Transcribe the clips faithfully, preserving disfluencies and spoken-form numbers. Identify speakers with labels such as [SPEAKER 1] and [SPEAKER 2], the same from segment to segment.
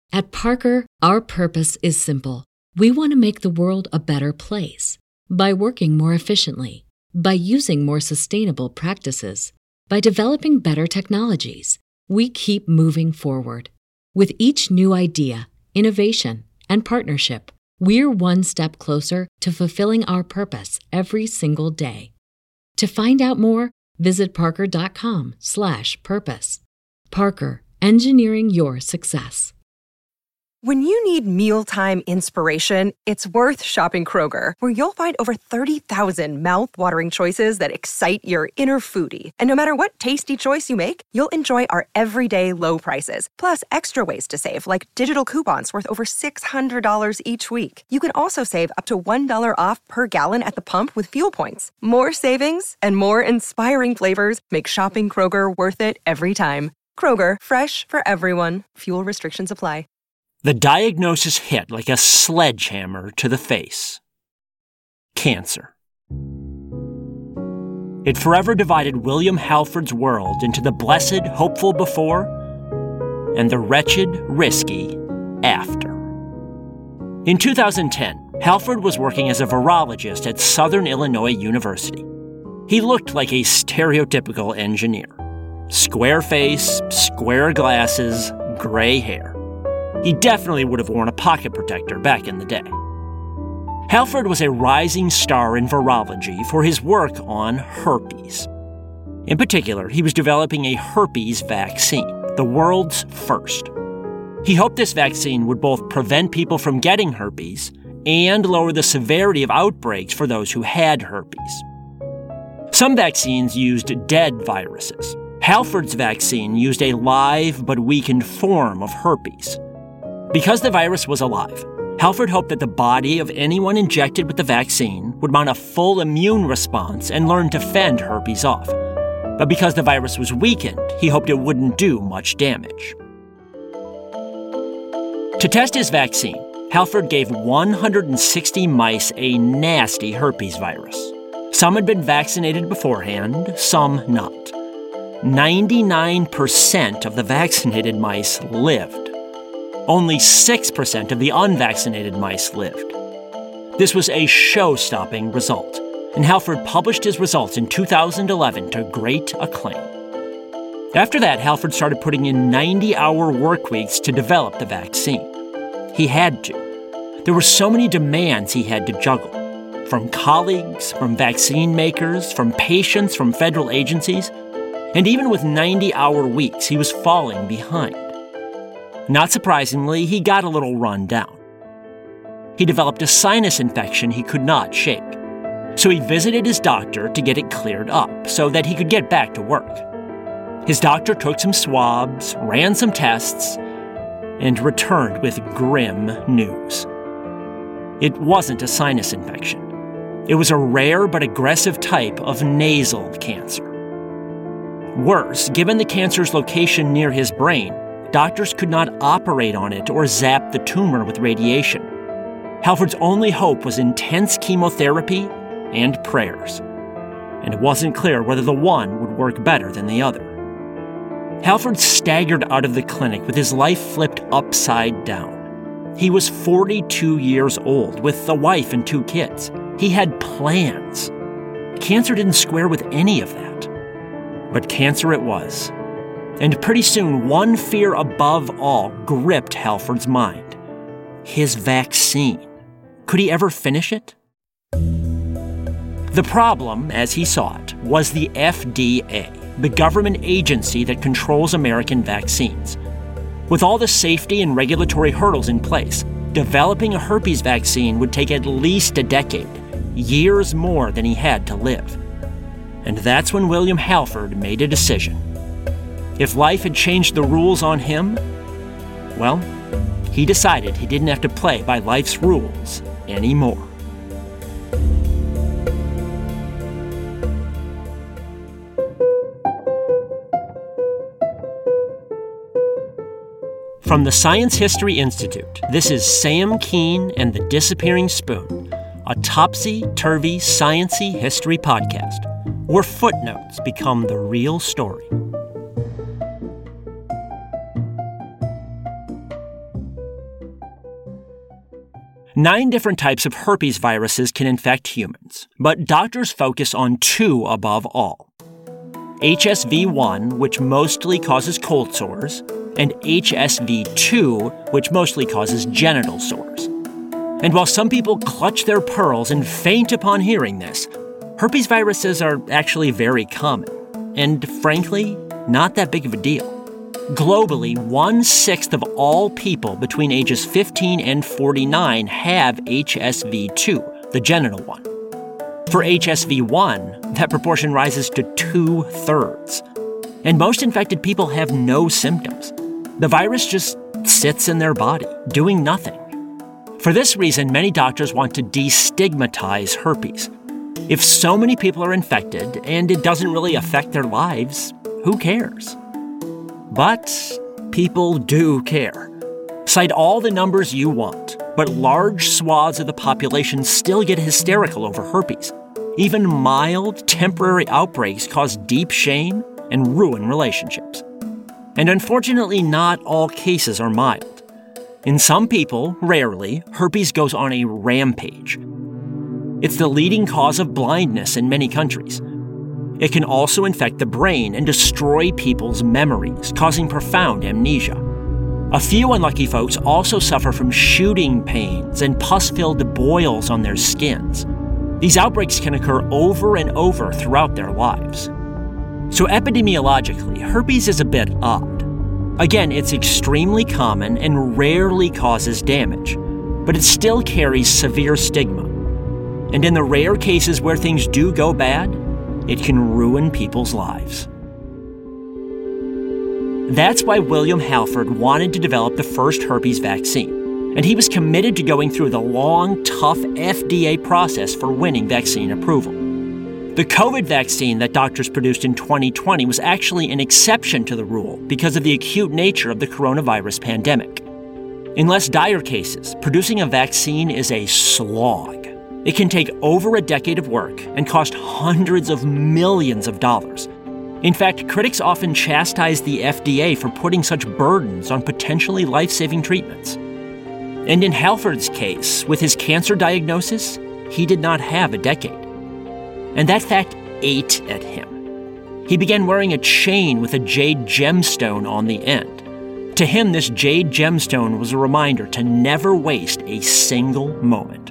[SPEAKER 1] At Parker, our purpose is simple. We want to make the world a better place by working more efficiently, by using more sustainable practices, by developing better technologies. We keep moving forward. With each new idea, innovation, and partnership, we're one step closer to fulfilling our purpose every single day. To find out more, visit parker.com slash purpose. Parker, engineering your success.
[SPEAKER 2] When you need mealtime inspiration, it's worth shopping Kroger, where you'll find over thirty thousand mouth-watering choices that excite your inner foodie. And no matter what tasty choice you make, you'll enjoy our everyday low prices, plus extra ways to save, like digital coupons worth over six hundred dollars each week. You can also save up to one dollar off per gallon at the pump with fuel points. More savings and more inspiring flavors make shopping Kroger worth it every time. Kroger, fresh for everyone. Fuel restrictions apply.
[SPEAKER 3] The diagnosis hit like a sledgehammer to the face. Cancer. It forever divided William Halford's world into the blessed, hopeful before and the wretched, risky after. In two thousand ten, Halford was working as a virologist at Southern Illinois University. He looked like a stereotypical engineer. Square face, square glasses, gray hair. He definitely would have worn a pocket protector back in the day. Halford was a rising star in virology for his work on herpes. In particular, he was developing a herpes vaccine, the world's first. He hoped this vaccine would both prevent people from getting herpes and lower the severity of outbreaks for those who had herpes. Some vaccines used dead viruses. Halford's vaccine used a live but weakened form of herpes. Because the virus was alive, Halford hoped that the body of anyone injected with the vaccine would mount a full immune response and learn to fend herpes off. But because the virus was weakened, he hoped it wouldn't do much damage. To test his vaccine, Halford gave one hundred sixty mice a nasty herpes virus. Some had been vaccinated beforehand, some not. ninety-nine percent of the vaccinated mice lived. Only six percent of the unvaccinated mice lived. This was a show-stopping result, and Halford published his results in two thousand eleven to great acclaim. After that, Halford started putting in ninety-hour work weeks to develop the vaccine. He had to. There were so many demands he had to juggle, from colleagues, from vaccine makers, from patients, from federal agencies, and even with ninety-hour weeks, he was falling behind. Not surprisingly, he got a little run down. He developed a sinus infection he could not shake. So he visited his doctor to get it cleared up so that he could get back to work. His doctor took some swabs, ran some tests, and returned with grim news. It wasn't a sinus infection. It was a rare but aggressive type of nasal cancer. Worse, given the cancer's location near his brain, doctors could not operate on it or zap the tumor with radiation. Halford's only hope was intense chemotherapy and prayers, and it wasn't clear whether the one would work better than the other. Halford staggered out of the clinic with his life flipped upside down. He was forty-two years old with a wife and two kids. He had plans. Cancer didn't square with any of that. But cancer it was. And pretty soon, one fear above all gripped Halford's mind. His vaccine. Could he ever finish it? The problem, as he saw it, was the F D A, the government agency that controls American vaccines. With all the safety and regulatory hurdles in place, developing a herpes vaccine would take at least a decade, years more than he had to live. And that's when William Halford made a decision. If life had changed the rules on him, well, he decided he didn't have to play by life's rules anymore. From the Science History Institute, this is Sam Keene and the Disappearing Spoon, a topsy-turvy, science-y history podcast, where footnotes become the real story. Nine different types of herpes viruses can infect humans, but doctors focus on two above all. H S V one, which mostly causes cold sores, and H S V two, which mostly causes genital sores. And while some people clutch their pearls and faint upon hearing this, herpes viruses are actually very common, and frankly, not that big of a deal. Globally, one-sixth of all people between ages fifteen and forty-nine have H S V two, the genital one. For H S V one, that proportion rises to two-thirds. And most infected people have no symptoms. The virus just sits in their body, doing nothing. For this reason, many doctors want to destigmatize herpes. If so many people are infected and it doesn't really affect their lives, who cares? But people do care. Cite all the numbers you want, but large swaths of the population still get hysterical over herpes. Even mild, temporary outbreaks cause deep shame and ruin relationships. And unfortunately, not all cases are mild. In some people, rarely, herpes goes on a rampage. It's the leading cause of blindness in many countries. It can also infect the brain and destroy people's memories, causing profound amnesia. A few unlucky folks also suffer from shooting pains and pus-filled boils on their skins. These outbreaks can occur over and over throughout their lives. So epidemiologically, herpes is a bit odd. Again, it's extremely common and rarely causes damage, but it still carries severe stigma. And in the rare cases where things do go bad, it can ruin people's lives. That's why William Halford wanted to develop the first herpes vaccine, and he was committed to going through the long, tough F D A process for winning vaccine approval. The COVID vaccine that doctors produced in twenty twenty was actually an exception to the rule because of the acute nature of the coronavirus pandemic. In less dire cases, producing a vaccine is a slog. It can take over a decade of work and cost hundreds of millions of dollars. In fact, critics often chastise the F D A for putting such burdens on potentially life-saving treatments. And in Halford's case, with his cancer diagnosis, he did not have a decade. And that fact ate at him. He began wearing a chain with a jade gemstone on the end. To him, this jade gemstone was a reminder to never waste a single moment.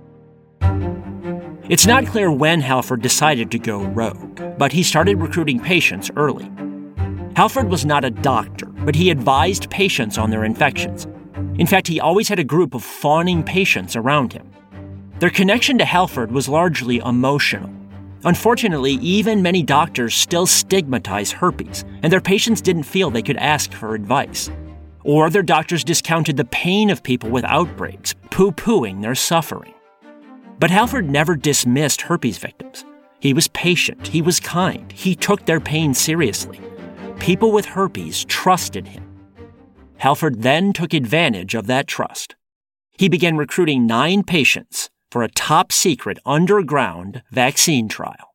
[SPEAKER 3] It's not clear when Halford decided to go rogue, but he started recruiting patients early. Halford was not a doctor, but he advised patients on their infections. In fact, he always had a group of fawning patients around him. Their connection to Halford was largely emotional. Unfortunately, even many doctors still stigmatize herpes, and their patients didn't feel they could ask for advice. Or their doctors discounted the pain of people with outbreaks, poo-pooing their suffering. But Halford never dismissed herpes victims. He was patient, he was kind, he took their pain seriously. People with herpes trusted him. Halford then took advantage of that trust. He began recruiting nine patients for a top-secret underground vaccine trial.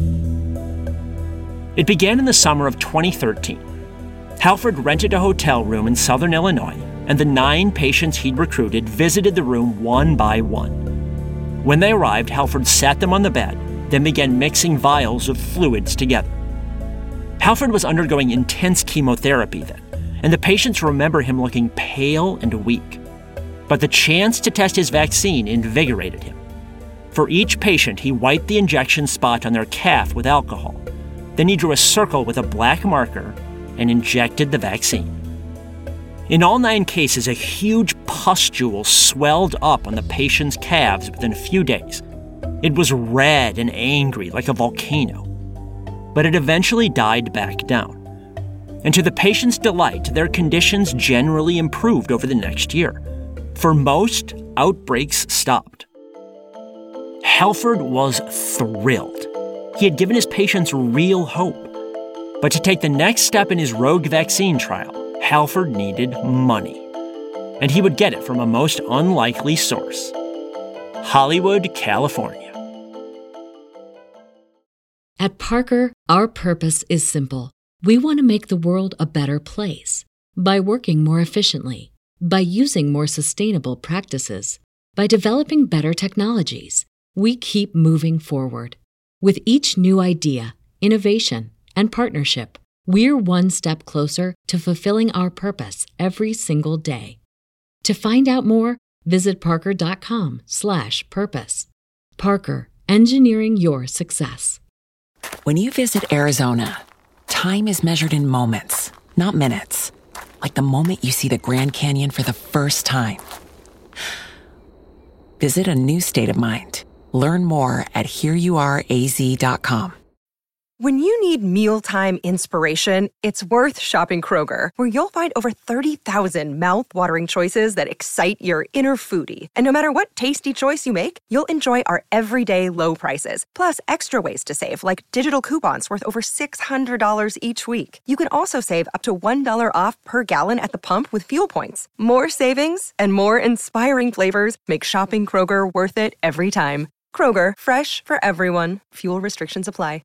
[SPEAKER 3] It began in the summer of twenty thirteen. Halford rented a hotel room in southern Illinois, and the nine patients he'd recruited visited the room one by one. When they arrived, Halford sat them on the bed, then began mixing vials of fluids together. Halford was undergoing intense chemotherapy then, and the patients remember him looking pale and weak. But the chance to test his vaccine invigorated him. For each patient, he wiped the injection spot on their calf with alcohol. Then he drew a circle with a black marker and injected the vaccine. In all nine cases, a huge pustule swelled up on the patient's calves within a few days. It was red and angry like a volcano. But it eventually died back down. And to the patient's delight, their conditions generally improved over the next year. For most, outbreaks stopped. Halford was thrilled. He had given his patients real hope. But to take the next step in his rogue vaccine trial, Halford needed money. And he would get it from a most unlikely source: Hollywood, California.
[SPEAKER 1] At Parker, our purpose is simple. We want to make the world a better place by working more efficiently, by using more sustainable practices, By developing better technologies, we keep moving forward. With each new idea, innovation, and partnership, we're one step closer to fulfilling our purpose every single day. To find out more, visit parker.com slash purpose. Parker, engineering your success.
[SPEAKER 4] When you visit Arizona, time is measured in moments, not minutes. Like the moment you see the Grand Canyon for the first time. Visit a new state of mind. Learn more at here you are a z dot com.
[SPEAKER 2] When you need mealtime inspiration, it's worth shopping Kroger, where you'll find over thirty thousand mouth-watering choices that excite your inner foodie. And no matter what tasty choice you make, you'll enjoy our everyday low prices, plus extra ways to save, like digital coupons worth over six hundred dollars each week. You can also save up to one dollar off per gallon at the pump with fuel points. More savings and more inspiring flavors make shopping Kroger worth it every time. Kroger, fresh for everyone. Fuel restrictions apply.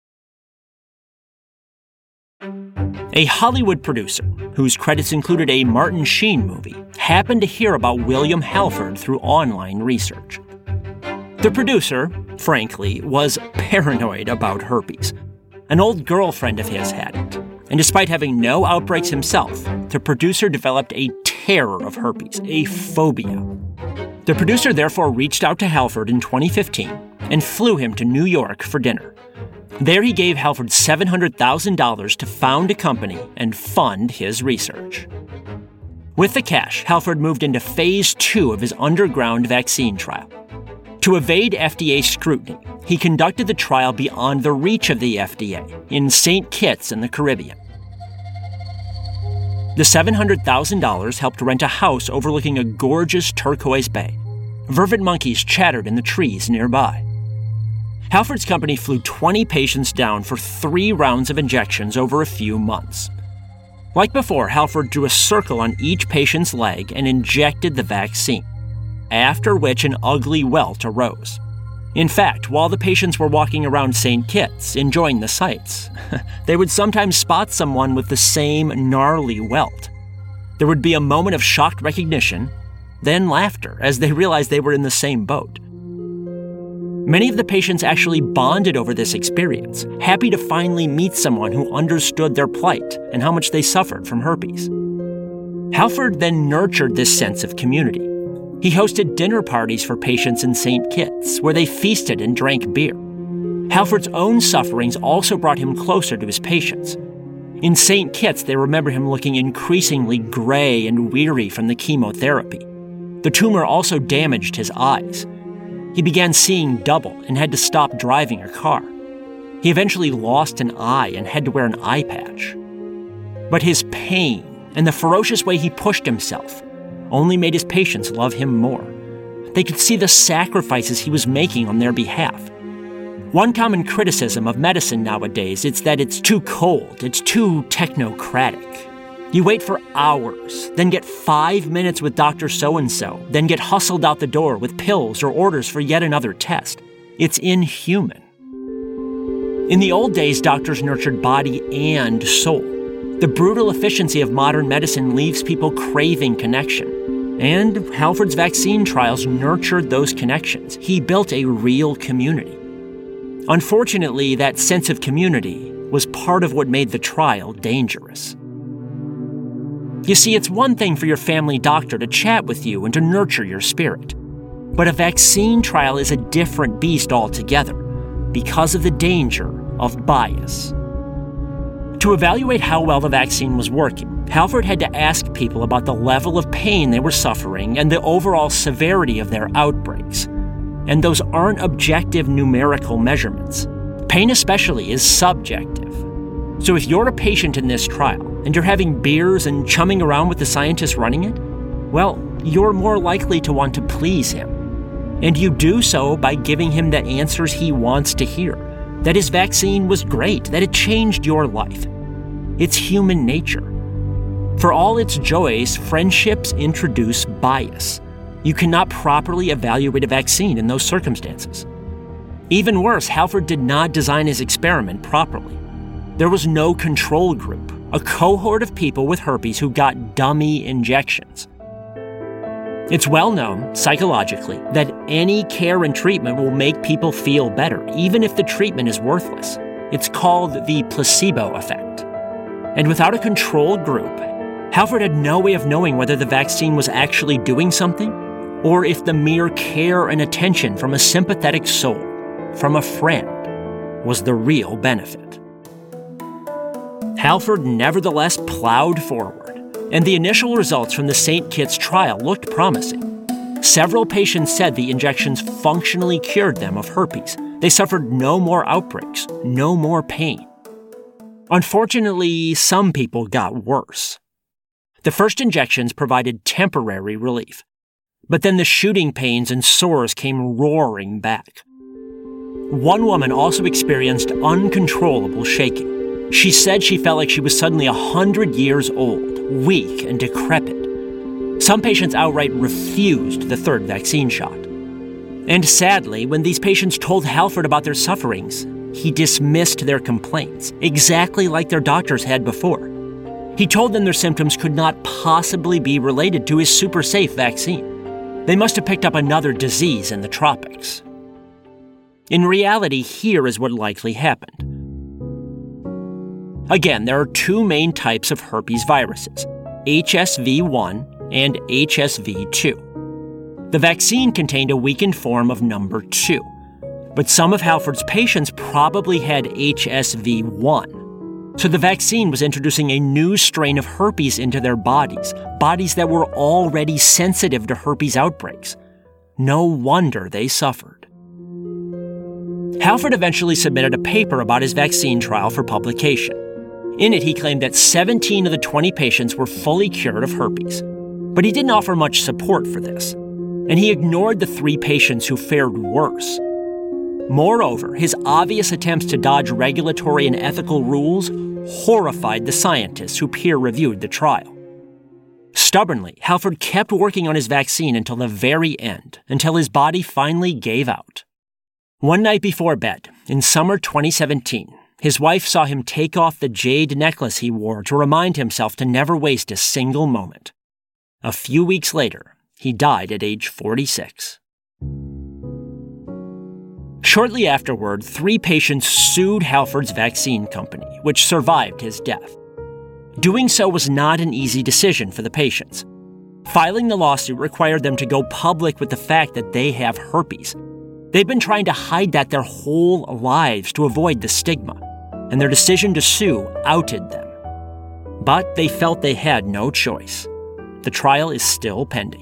[SPEAKER 3] A Hollywood producer, whose credits included a Martin Sheen movie, happened to hear about William Halford through online research. The producer, frankly, was paranoid about herpes. An old girlfriend of his had it, and despite having no outbreaks himself, the producer developed a terror of herpes, a phobia. The producer therefore reached out to Halford in twenty fifteen and flew him to New York for dinner. There he gave Halford seven hundred thousand dollars to found a company and fund his research. With the cash, Halford moved into phase two of his underground vaccine trial. To evade F D A scrutiny, he conducted the trial beyond the reach of the F D A in Saint Kitts in the Caribbean. The seven hundred thousand dollars helped rent a house overlooking a gorgeous turquoise bay. Vervet monkeys chattered in the trees nearby. Halford's company flew twenty patients down for three rounds of injections over a few months. Like before, Halford drew a circle on each patient's leg and injected the vaccine, after which an ugly welt arose. In fact, while the patients were walking around Saint Kitts, enjoying the sights, they would sometimes spot someone with the same gnarly welt. There would be a moment of shocked recognition, then laughter as they realized they were in the same boat. Many of the patients actually bonded over this experience, happy to finally meet someone who understood their plight and how much they suffered from herpes. Halford then nurtured this sense of community. He hosted dinner parties for patients in Saint Kitts, where they feasted and drank beer. Halford's own sufferings also brought him closer to his patients. In Saint Kitts, they remember him looking increasingly gray and weary from the chemotherapy. The tumor also damaged his eyes. He began seeing double and had to stop driving a car. He eventually lost an eye and had to wear an eye patch. But his pain and the ferocious way he pushed himself only made his patients love him more. They could see the sacrifices he was making on their behalf. One common criticism of medicine nowadays is that it's too cold, it's too technocratic. You wait for hours, then get five minutes with Doctor So-and-so, then get hustled out the door with pills or orders for yet another test. It's inhuman. In the old days, doctors nurtured body and soul. The brutal efficiency of modern medicine leaves people craving connection. And Halford's vaccine trials nurtured those connections. He built a real community. Unfortunately, that sense of community was part of what made the trial dangerous. You see, it's one thing for your family doctor to chat with you and to nurture your spirit. But a vaccine trial is a different beast altogether because of the danger of bias. To evaluate how well the vaccine was working, Halford had to ask people about the level of pain they were suffering and the overall severity of their outbreaks. And those aren't objective numerical measurements. Pain especially is subjective. So if you're a patient in this trial, and you're having beers and chumming around with the scientists running it, well, you're more likely to want to please him. And you do so by giving him the answers he wants to hear, that his vaccine was great, that it changed your life. It's human nature. For all its joys, friendships introduce bias. You cannot properly evaluate a vaccine in those circumstances. Even worse, Halford did not design his experiment properly. There was no control group, a cohort of people with herpes who got dummy injections. It's well known, psychologically, that any care and treatment will make people feel better, even if the treatment is worthless. It's called the placebo effect. And without a controlled group, Halford had no way of knowing whether the vaccine was actually doing something, or if the mere care and attention from a sympathetic soul, from a friend, was the real benefit. Halford nevertheless plowed forward, and the initial results from the Saint Kitts trial looked promising. Several patients said the injections functionally cured them of herpes. They suffered no more outbreaks, no more pain. Unfortunately, some people got worse. The first injections provided temporary relief, but then the shooting pains and sores came roaring back. One woman also experienced uncontrollable shaking. She said she felt like she was suddenly a hundred years old, weak and decrepit. Some patients outright refused the third vaccine shot. And sadly, when these patients told Halford about their sufferings, he dismissed their complaints, exactly like their doctors had before. He told them their symptoms could not possibly be related to his super safe vaccine. They must have picked up another disease in the tropics. In reality, here is what likely happened. Again, there are two main types of herpes viruses, H S V one and H S V two. The vaccine contained a weakened form of number two, but some of Halford's patients probably had H S V one. So the vaccine was introducing a new strain of herpes into their bodies, bodies that were already sensitive to herpes outbreaks. No wonder they suffered. Halford eventually submitted a paper about his vaccine trial for publication. In it, he claimed that seventeen of the twenty patients were fully cured of herpes, but he didn't offer much support for this, and he ignored the three patients who fared worse. Moreover, his obvious attempts to dodge regulatory and ethical rules horrified the scientists who peer-reviewed the trial. Stubbornly, Halford kept working on his vaccine until the very end, until his body finally gave out. One night before bed, in summer twenty seventeen, his wife saw him take off the jade necklace he wore to remind himself to never waste a single moment. A few weeks later, he died at age forty-six. Shortly afterward, three patients sued Halford's vaccine company, which survived his death. Doing so was not an easy decision for the patients. Filing the lawsuit required them to go public with the fact that they have herpes. They'd been trying to hide that their whole lives to avoid the stigma, and their decision to sue outed them. But they felt they had no choice. The trial is still pending.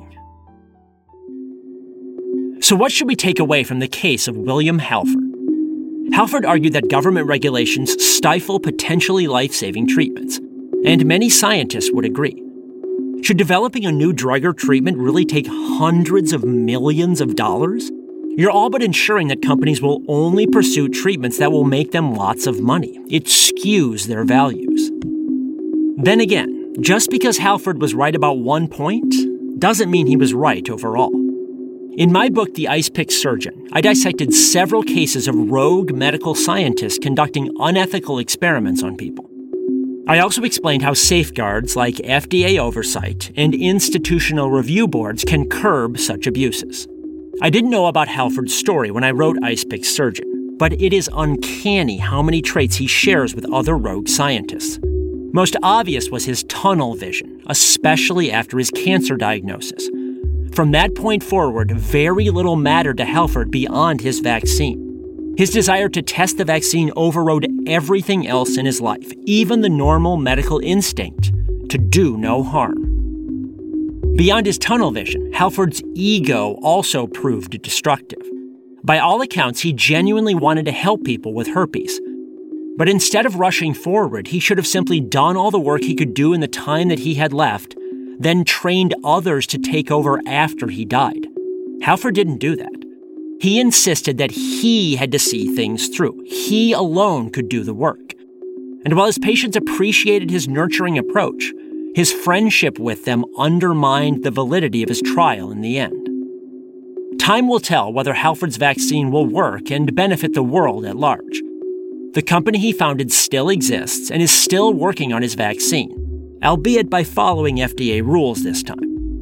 [SPEAKER 3] So what should we take away from the case of William Halford? Halford argued that government regulations stifle potentially life-saving treatments, and many scientists would agree. Should developing a new drug or treatment really take hundreds of millions of dollars? You're all but ensuring that companies will only pursue treatments that will make them lots of money. It skews their values. Then again, just because Halford was right about one point doesn't mean he was right overall. In my book, The Ice-Pick Surgeon, I dissected several cases of rogue medical scientists conducting unethical experiments on people. I also explained how safeguards like F D A oversight and institutional review boards can curb such abuses. I didn't know about Halford's story when I wrote Ice-Pick Surgeon, but it is uncanny how many traits he shares with other rogue scientists. Most obvious was his tunnel vision, especially after his cancer diagnosis. From that point forward, very little mattered to Halford beyond his vaccine. His desire to test the vaccine overrode everything else in his life, even the normal medical instinct to do no harm. Beyond his tunnel vision, Halford's ego also proved destructive. By all accounts, he genuinely wanted to help people with herpes. But instead of rushing forward, he should have simply done all the work he could do in the time that he had left, then trained others to take over after he died. Halford didn't do that. He insisted that he had to see things through. He alone could do the work. And while his patients appreciated his nurturing approach, his friendship with them undermined the validity of his trial in the end. Time will tell whether Halford's vaccine will work and benefit the world at large. The company he founded still exists and is still working on his vaccine, albeit by following F D A rules this time.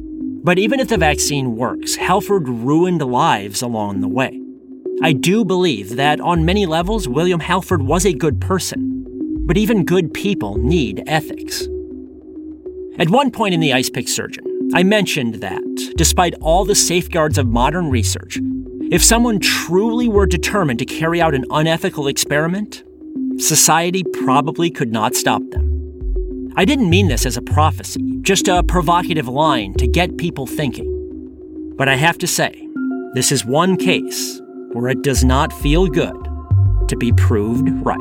[SPEAKER 3] But even if the vaccine works, Halford ruined lives along the way. I do believe that on many levels, William Halford was a good person. But even good people need ethics. At one point in the Ice Pick Surgeon, I mentioned that, despite all the safeguards of modern research, if someone truly were determined to carry out an unethical experiment, society probably could not stop them. I didn't mean this as a prophecy, just a provocative line to get people thinking. But I have to say, this is one case where it does not feel good to be proved right.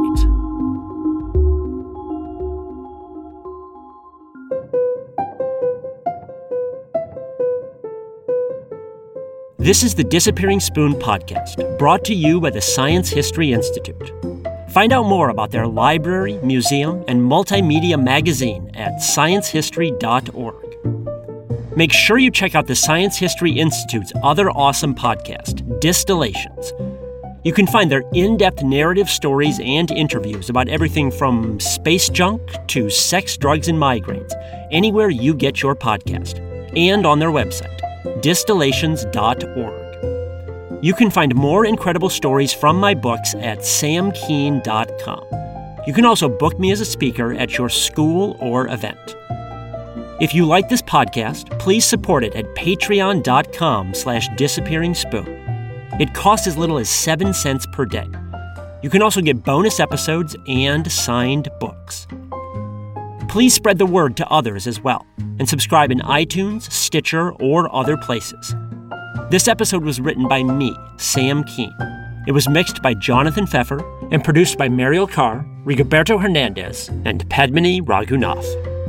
[SPEAKER 3] This is the Disappearing Spoon podcast, brought to you by the Science History Institute. Find out more about their library, museum, and multimedia magazine at science history dot org. Make sure you check out the Science History Institute's other awesome podcast, Distillations. You can find their in-depth narrative stories and interviews about everything from space junk to sex, drugs, and migraines, anywhere you get your podcast, and on their website, distillations dot org. You can find more incredible stories from my books at sam keen dot com. You can also book me as a speaker at your school or event. If you like this podcast, please support it at patreon dot com slash disappearing spoon. It costs as little as seven cents per day. You can also get bonus episodes and signed books. Please spread the word to others as well, and subscribe in iTunes, Stitcher, or other places. This episode was written by me, Sam Keen. It was mixed by Jonathan Pfeffer and produced by Mariel Carr, Rigoberto Hernandez, and Padmini Raghunath.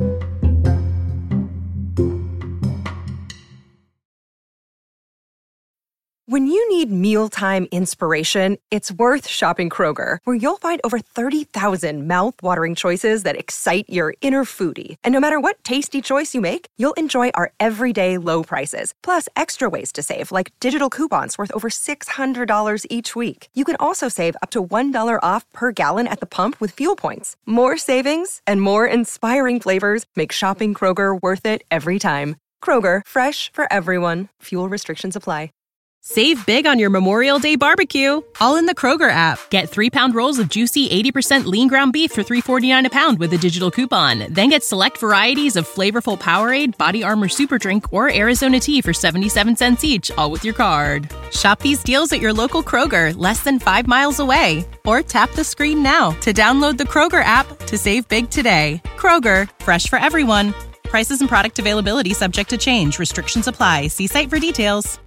[SPEAKER 2] When you need mealtime inspiration, it's worth shopping Kroger, where you'll find over thirty thousand mouth-watering choices that excite your inner foodie. And no matter what tasty choice you make, you'll enjoy our everyday low prices, plus extra ways to save, like digital coupons worth over six hundred dollars each week. You can also save up to one dollar off per gallon at the pump with fuel points. More savings and more inspiring flavors make shopping Kroger worth it every time. Kroger, fresh for everyone. Fuel restrictions apply.
[SPEAKER 5] Save big on your Memorial Day barbecue, all in the Kroger app. Get three-pound rolls of juicy eighty percent lean ground beef for three forty-nine a pound with a digital coupon. Then get select varieties of flavorful Powerade, Body Armor Super Drink, or Arizona tea for seventy-seven cents each, all with your card. Shop these deals at your local Kroger, less than five miles away. Or tap the screen now to download the Kroger app to save big today. Kroger, fresh for everyone. Prices and product availability subject to change. Restrictions apply. See site for details.